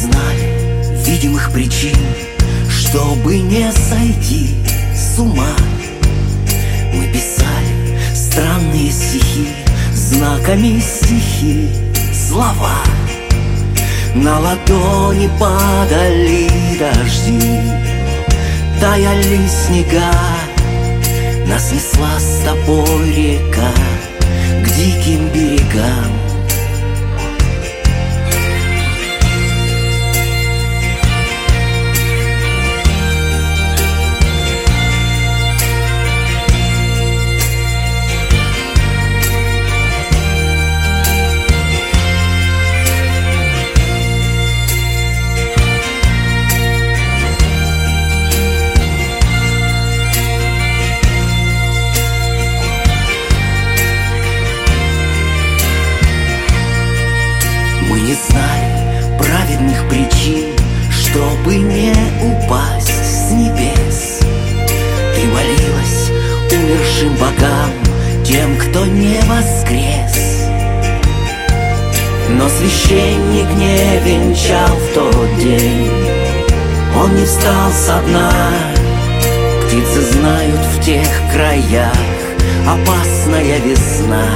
знали видимых причин, чтобы не сойти с ума. Мы писали странные стихи, знаками стихи, слова. На ладони падали дожди, таяли снега. Нас несла с тобой река к диким берегам. Мы не знали праведных причин, чтобы не упасть с небес. Ты молилась умершим богам, тем, кто не воскрес. Но священник не венчал в тот день, он не встал со дна. Птицы знают в тех краях опасная весна.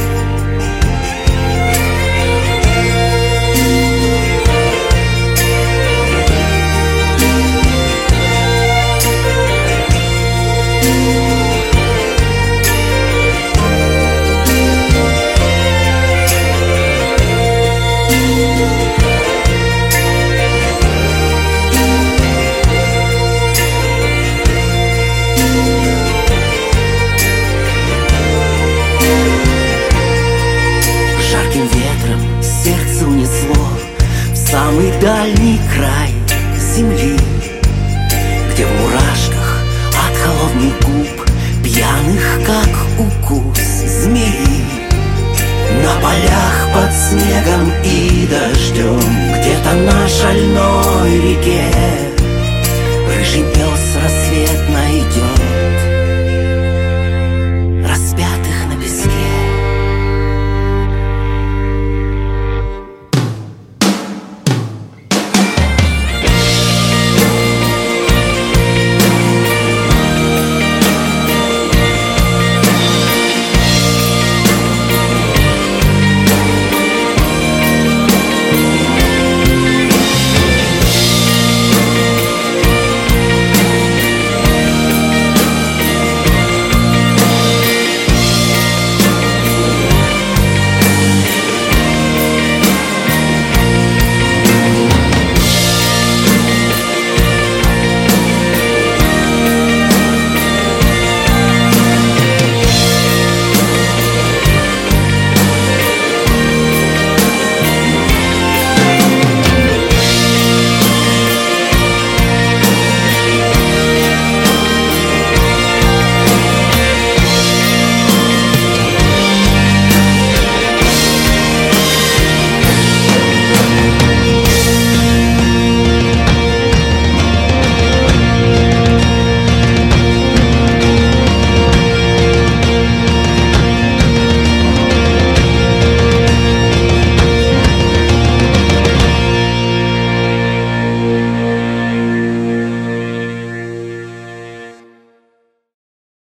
Жарким ветром сердце унесло в самый дальний край земли, где в мурашках от холодных губ, пьяных, как укус змеи. На полях под снегом и дождем где-то наш